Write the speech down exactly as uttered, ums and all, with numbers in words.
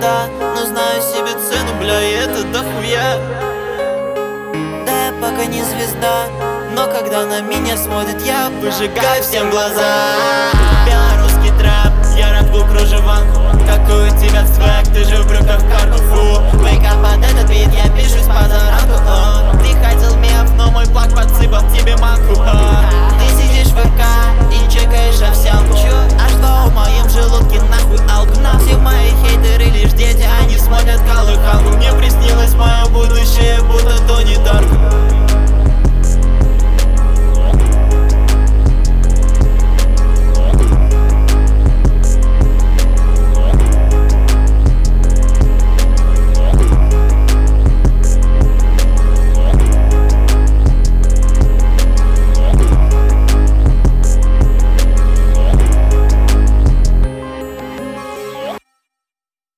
звезда, но знаю себе цену, бля, и это дохуя. Да, я пока не звезда, но когда на меня смотрят, я выжигаю всем глаза.